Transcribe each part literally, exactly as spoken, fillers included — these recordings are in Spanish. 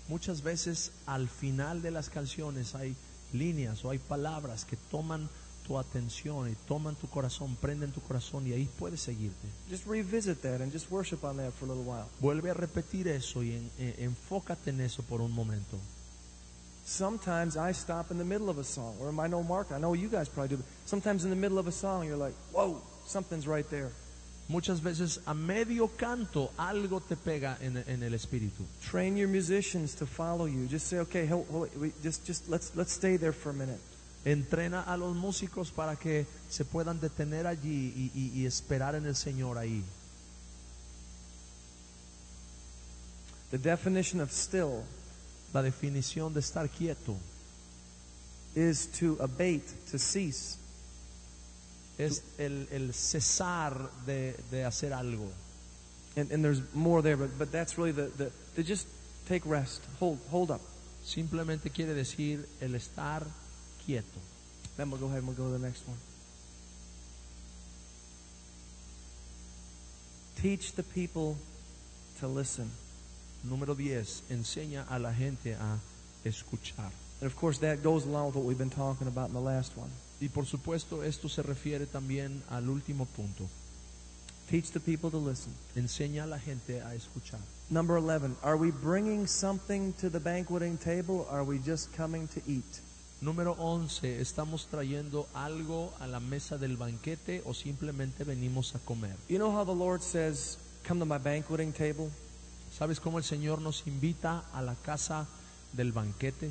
Muchas veces al final de las canciones hay líneas o hay palabras que toman tu atención y toman tu corazón, prenden tu corazón y ahí puedes seguirte. Just revisit that and just worship on that for a little while. Vuelve a repetir eso y en, en, enfócate en eso por un momento. Sometimes I stop in the middle of a song, or I know Mark, I know you guys probably do, but sometimes in the middle of a song you're like, whoa, something's right there. Muchas veces a medio canto algo te pega en, en el espíritu. Train your musicians to follow you. Just say, okay, hold, hold, we just, just let's, let's stay there for a minute. Entrena a los músicos para que se puedan detener allí y, y, y esperar en el Señor ahí. The definition of still La definición de estar quieto is to abate, to cease. es el, el cesar de, de hacer algo. And, and there's more there, but, but that's really the, the, to just take rest, hold, hold up. Simplemente quiere decir el estar quieto. Then we'll go ahead and we'll go to the next one. Teach the people to listen. Número diez, enseña a la gente a escuchar. And of course that goes along with what we've been talking about in the last one. Y por supuesto esto se refiere también al último punto. Teach the people to listen. Enseña a la gente a escuchar. Number eleven, are we bringing something to the banqueting table, or are we just coming to eat? Número once, ¿estamos trayendo algo a la mesa del banquete o simplemente venimos a comer? You know how the Lord says, come to my banqueting table? ¿Sabes cómo el Señor nos invita a la casa del banquete?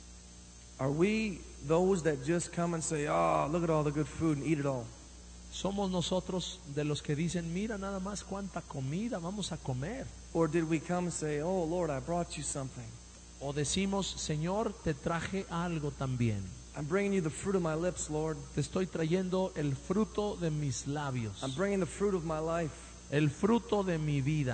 Are we those that just come and say, oh, look at all the good food and eat it all? ¿Somos nosotros de los que dicen, mira nada más cuánta comida, vamos a comer? Or did we come and say, oh, Lord, I brought you something. O decimos, Señor, te traje algo también. I'm bringing you the fruit of my lips, Lord. Te estoy trayendo el fruto de mis labios, I'm bringing the fruit of my life. el fruto de mi vida.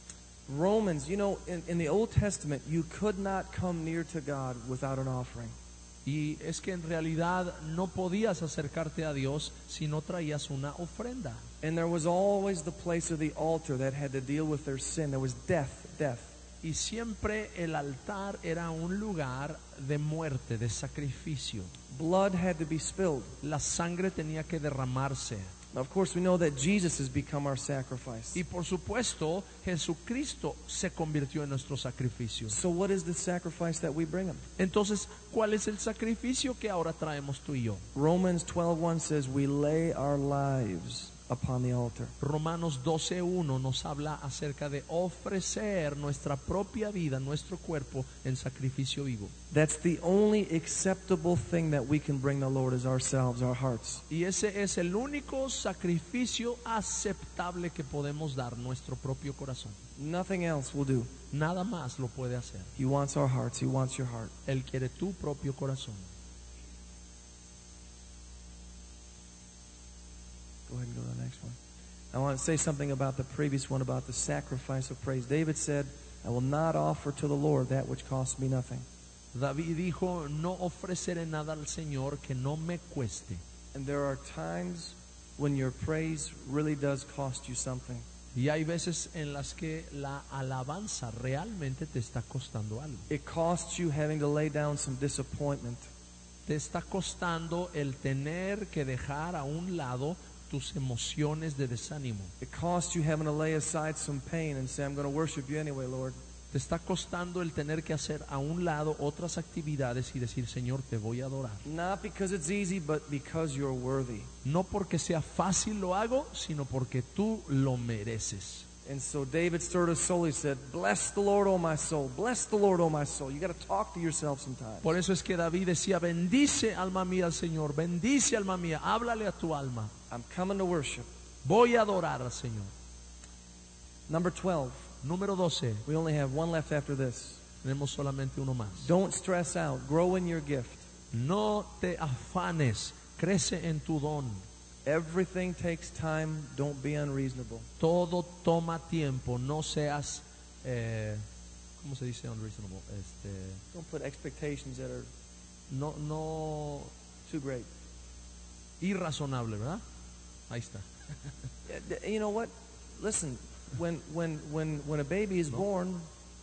Romans, you know, in, in the Old Testament, you could not come near to God without an offering. Y es que en realidad no podías acercarte a Dios si no traías una ofrenda. And there was always the place of the altar that had to deal with their sin. There was death, death. Y siempre el altar era un lugar de muerte, de sacrificio. Blood had to be spilled. La sangre tenía que derramarse. Now, of course, we know that Jesus has become our sacrifice. Y por supuesto, Jesucristo se convirtió en nuestro sacrificio. So what is the sacrifice that we bring him? Entonces, ¿cuál es el sacrificio que ahora traemos tú y yo? Romans twelve one says, we lay our lives upon the altar. Romanos doce uno nos habla acerca de ofrecer nuestra propia vida, nuestro cuerpo en sacrificio vivo. That's the only acceptable thing that we can bring the Lord is ourselves, our hearts. Y ese es el único sacrificio aceptable que podemos dar, nuestro propio corazón. Nothing else will do. Nada más lo puede hacer. He wants our hearts. He wants your heart. Él quiere tu propio corazón. Go ahead and go to the next one. I want to say something about the previous one, about the sacrifice of praise. David said, I will not offer to the Lord that which costs me nothing. David dijo, no ofreceré nada al Señor que no me cueste. And there are times when your praise really does cost you something. Y hay veces en las que la alabanza realmente te está costando algo. It costs you having to lay down some disappointment. Te está costando el tener que dejar a un lado tus emociones de desánimo. It costs you having to lay aside some pain and say, I'm going to worship you anyway, Lord. Te está costando el tener que hacer a un lado otras actividades y decir, Señor, te voy a adorar. Not because it's easy, but because you're worthy. No porque sea fácil lo hago, sino porque tú lo mereces. And so David stirred his soul. He said, bless the Lord, O my soul. Bless the Lord, O my soul. You got to talk to yourself sometimes. Por eso es que David decía, bendice alma mía al Señor, bendice alma mía, háblale a tu alma. I'm coming to worship. Voy a adorar al Señor. Number twelve. Número doce. We only have one left after this. Tenemos solamente uno más. Don't stress out. Grow in your gift. No te afanes, crece en tu don. Everything takes time. Don't be unreasonable. Todo toma tiempo, no seas, eh, ¿cómo se dice unreasonable? Este, Don't put expectations that are no, no, too great. irrazonable, ¿verdad? Ahí está. You know what? Listen, when when when when a baby is No. born,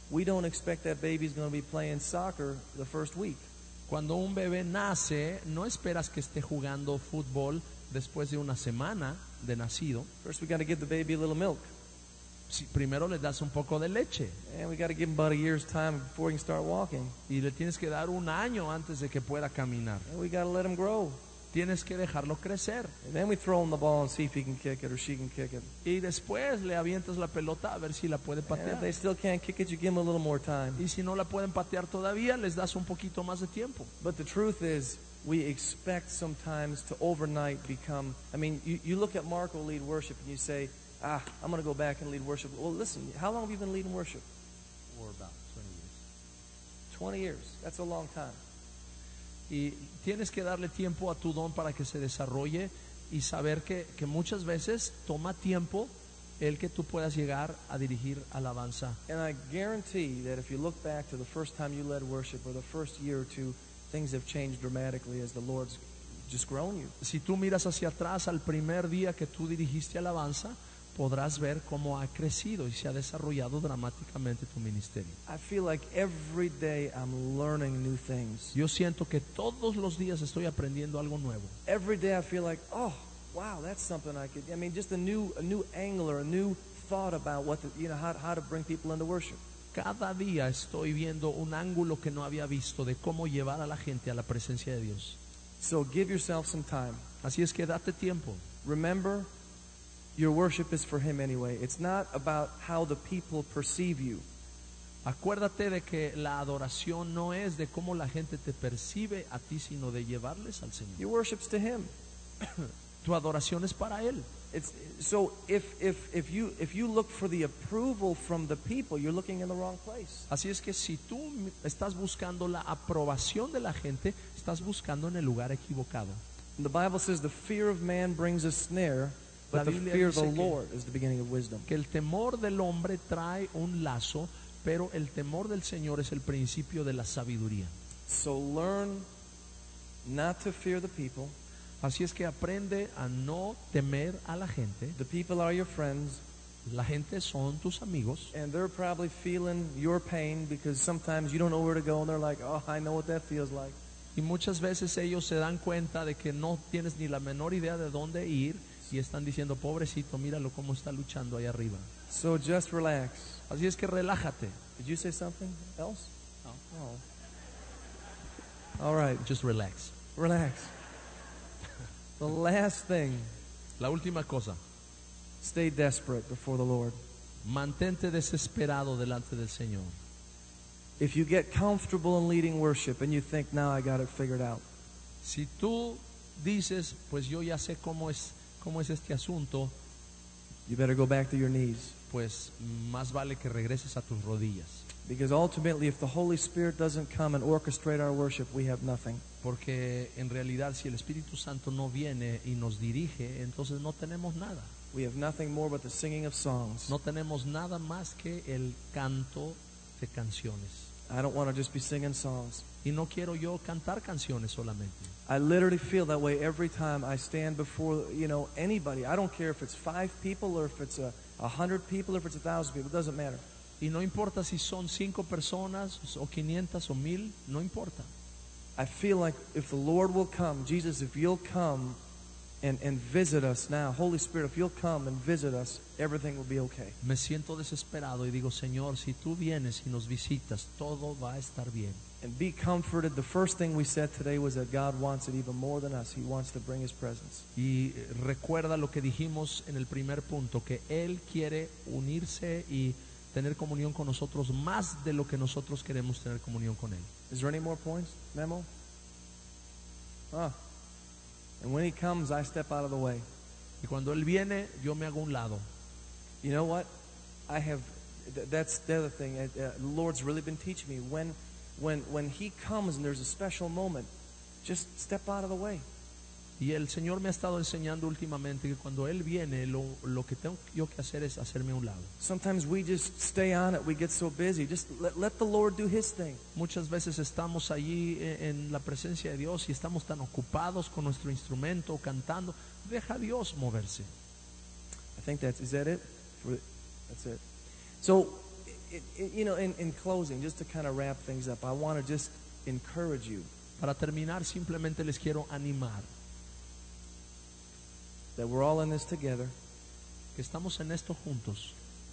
we don't expect that baby's going to be playing soccer the first week. Cuando un bebé nace, no esperas que esté jugando fútbol después de una semana de nacido. First, we got to give the baby a little milk. Si primero le das un poco de leche And we got to give him about a year's time before he can start walking. y le tienes que dar un año antes de que pueda caminar. And we got to let him grow. Tienes que dejarlo crecer. And then we throw him the ball and see if he can kick it or she can kick it. Y después le avientas la pelota a ver si la puede And if patear. they still can't kick it, you give them a little more time. Y si no la pueden patear todavía, les das un poquito más de tiempo. But the truth is, we expect sometimes to overnight become, I mean, you, you look at Marco lead worship and you say, ah, I'm going to go back and lead worship. Well, listen, how long have you been leading worship? For about twenty years. twenty years. That's a long time. Y tienes que darle tiempo a tu don para que se desarrolle y saber que, que muchas veces toma tiempo el que tú puedas llegar a dirigir alabanza. And I guarantee that if you look back to the first time you led worship or the first year or two, things have changed dramatically as the Lord's just grown you. Si tú miras hacia atrás al primer día que tú dirigiste alabanza, podrás ver cómo ha crecido y se ha desarrollado dramáticamente tu ministerio. I feel like every day I'm learning new things. Yo siento que todos los días estoy aprendiendo algo nuevo. Every day I feel like, oh, wow, that's something I could, I mean, just a new a new angle or a new thought about what, the, you know, how, how to bring people into worship. Cada día estoy viendo un ángulo que no había visto de cómo llevar a la gente a la presencia de Dios. So give yourself some time. Así es que date tiempo. Remember, your worship is for Him anyway. It's not about how the people perceive you. Acuérdate de que la adoración no es de cómo la gente te percibe a ti, sino de llevarles al Señor. Your worship's to Him. Tu adoración es para Él. It's, so if, if, if, you, if you look for the approval from the people, you're looking in the wrong place. Así es que si tú estás buscando la aprobación de la gente, estás buscando en el lugar equivocado. And the Bible says the fear of man brings a snare, but La the Biblia fear of the dice que- Lord is the beginning of wisdom. Que el temor del hombre trae un lazo, pero el temor del Señor es el principio de la sabiduría. So learn not to fear the people. Así es que aprende a no temer a la gente. The people are your friends, La gente son tus amigos and they're probably feeling your pain because sometimes you don't know where to go, and they're like, oh, I know what that feels like. y muchas veces ellos se dan cuenta de que no tienes ni la menor idea de dónde ir y están diciendo, pobrecito, míralo cómo está luchando ahí arriba. So just relax. Así es que relájate. Did you say something else? Oh. All right, Just relax. relax. The last thing, La última cosa, stay desperate before the Lord. mantente desesperado delante del Señor. If you get comfortable in leading worship and you think, now I got it figured out, Si tú dices, pues yo ya sé cómo es, cómo es este asunto, you better go back to your knees. pues más vale que regreses a tus rodillas. Because ultimately, if the Holy Spirit doesn't come and orchestrate our worship, we have nothing. Porque en realidad si el Espíritu Santo no viene y nos dirige, entonces no tenemos nada. We have nothing more but the singing of songs. No tenemos nada más que el canto de canciones. I don't want to just be singing songs. Y no quiero yo cantar canciones solamente. I literally feel that way every time I stand before, you know, anybody. I don't care if it's five people or if it's a, a hundred people or if it's a thousand people. It doesn't matter. Y no importa si son cinco personas o quinientas o mil, no importa. I feel like if the Lord will come, Jesus, if you'll come and, and visit us now, Holy Spirit, if you'll come and visit us, everything will be okay. Me siento desesperado y digo, Señor, si tú vienes y nos visitas, todo va a estar bien. And be comforted. The first thing we said today was that God wants it even more than us. He wants to bring His presence. Y recuerda lo que dijimos en el primer punto, que Él quiere unirse y tener comunión con nosotros más de lo que nosotros queremos tener comunión con Él. Is there any more points, Memo? Ah. And when He comes, I step out of the way. Y cuando Él viene, yo me hago un lado. You know what? I have, th- that's the other thing. Uh, uh, the Lord's really been teaching me. When, when, when He comes and there's a special moment, just step out of the way. Y el Señor me ha estado enseñando últimamente que cuando Él viene, lo, lo que tengo yo que hacer es hacerme a un lado. Sometimes we just stay on it. We get so busy. Just let, let the Lord do His thing. Muchas veces estamos allí en, en la presencia de Dios y estamos tan ocupados con nuestro instrumento, cantando. Deja a Dios moverse. I think that's, is that it? For- That's it. So it, it, you know, in, in closing, just to kind of wrap things up, I want to just encourage you Para terminar, simplemente les quiero animar that we're all in this together, que estamos en esto juntos,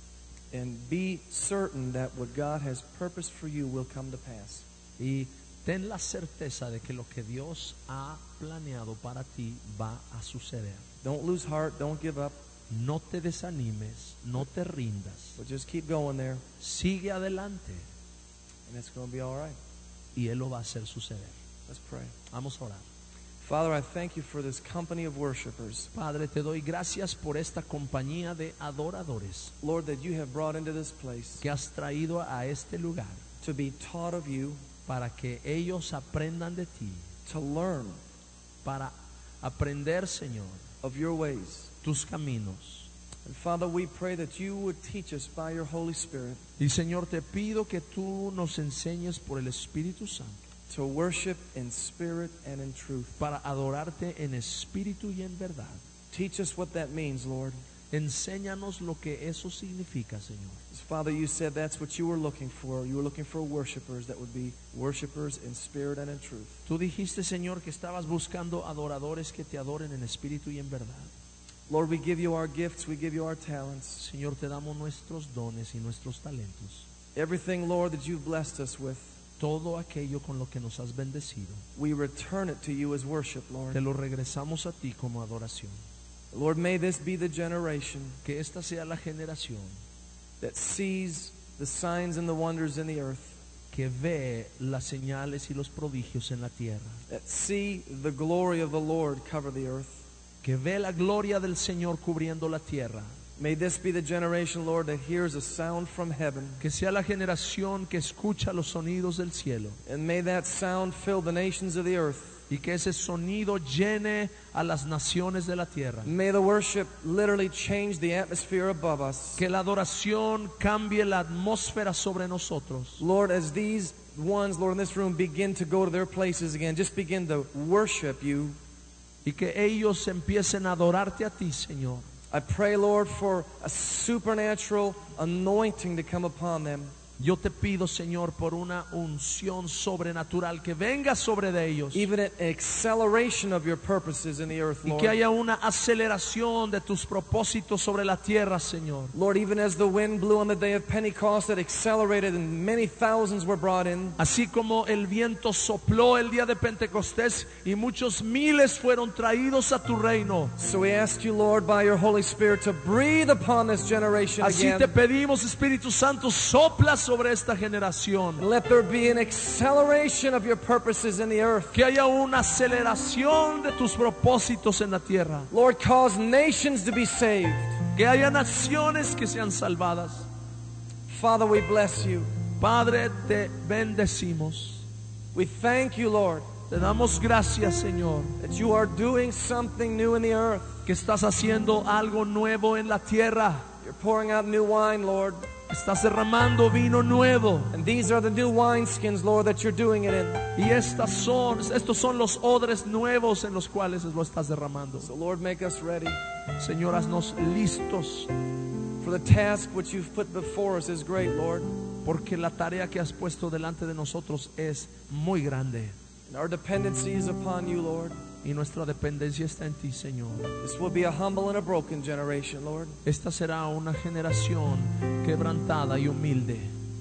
and be certain that what God has purposed for you will come to pass. y ten la certeza de que lo que Dios ha planeado para ti va a suceder. Don't lose heart, don't give up, No te desanimes, no te rindas, but just keep going there, sigue adelante and it's going to be all right. y Él lo va a hacer suceder. Let's pray. Vamos a orar. Father, I thank you for this company of worshipers. Padre, te doy gracias por esta compañía de adoradores Lord, that you have brought into this place que has traído a este lugar to be taught of you, para que ellos aprendan de ti, to learn para aprender, Señor, of your ways. tus caminos. And Father, we pray that you would teach us by your Holy Spirit Y Señor, te pido que tú nos enseñes por el Espíritu Santo to worship in spirit and in truth. para adorarte en espíritu y en verdad. Teach us what that means, Lord. Enséñanos lo que eso significa, Señor. Father, you said that's what you were looking for. You were looking for worshipers that would be worshipers in spirit and in truth. Tú dijiste, Señor, que estabas buscando adoradores que te adoren en espíritu y en verdad. Lord, we give you our gifts, we give you our talents. Señor, te damos nuestros dones y nuestros talentos. Everything, Lord, that you've blessed us with, Todo aquello con lo que nos has bendecido, we return it to you as worship, Lord. te lo regresamos a ti como adoración. Lord, may this be the generation Que esta sea la generación that sees the signs and the wonders in the earth, que ve las señales y los prodigios en la tierra, that see the glory of the Lord cover the earth. que ve la gloria del Señor cubriendo la tierra. May this be the generation, Lord, that hears a sound from heaven, Que sea la generación que escucha los sonidos del cielo and may that sound fill the nations of the earth. y que ese sonido llene a las naciones de la tierra. May the worship literally change the atmosphere above us. Que la adoración cambie la atmósfera sobre nosotros. Lord, as these ones, Lord, in this room begin to go to their places again, just begin to worship you. Y que ellos empiecen a adorarte a ti, Señor. I pray, Lord, for a supernatural anointing to come upon them. Yo te pido, Señor, por una unción sobrenatural que venga sobre de ellos. Even an acceleration of your purposes in the earth, Y Lord. que haya una aceleración de tus propósitos sobre la tierra, Señor. Lord, even as the wind blew on the day of Pentecost, it accelerated and many thousands were brought in. Así como el viento sopló el día de Pentecostés y muchos miles fueron traídos a tu reino. So we ask you, Lord, by your Holy Spirit to breathe upon this generation Así te again. pedimos, Espíritu Santo, sopla sobre esta generación. Let there be an acceleration of your purposes in the earth. Que haya una aceleración de tus propósitos en la tierra. Lord, cause nations to be saved. Que haya naciones que sean salvadas. Father, we bless you. Padre, te bendecimos. We thank you, Lord, Te damos gracias, Señor, that you are doing something new in the earth. que estás haciendo algo nuevo en la tierra. You're pouring out new wine, Lord. Estás derramando vino nuevo. And these are the new wineskins, Lord, that you're doing it in. Y estas son, estos son los odres nuevos en los cuales lo estás derramando. So, Lord, make us ready. Señor, haznos listos, For the task which you've put before us is great, Lord. porque la tarea que has puesto delante de nosotros es muy grande. And our dependency is upon you, Lord. Y nuestra dependencia está en ti, Señor. This will be a humble and a broken generation, Lord. Esta será una generación quebrantada y humilde,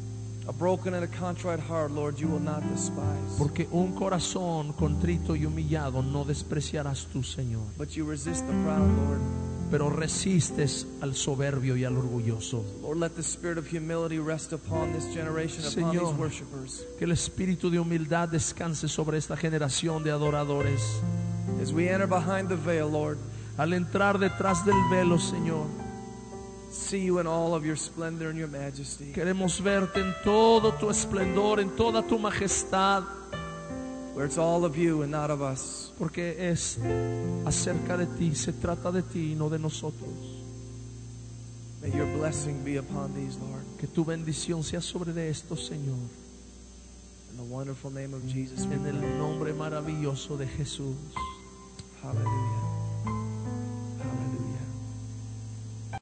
A broken and a contrite heart, Lord, you will not despise. porque un corazón contrito y humillado no despreciarás tú, Señor. But you resist the proud, Lord. Pero resistes al soberbio y al orgulloso. Lord, let the spirit of humility rest upon this generation, upon Señor, these worshipers. que el espíritu de humildad descanse sobre esta generación de adoradores. As we enter behind the veil, Lord, Al entrar detrás del velo, Señor, see you in all of your splendor and your majesty. queremos verte en todo tu esplendor, en toda tu majestad, Where it's all of you and not of us. porque es acerca de ti, se trata de ti y no de nosotros. May your blessing be upon these, Lord. Que tu bendición sea sobre de estos, Señor, In the wonderful name of Jesus, we en pray. el nombre maravilloso de Jesús. Hallelujah.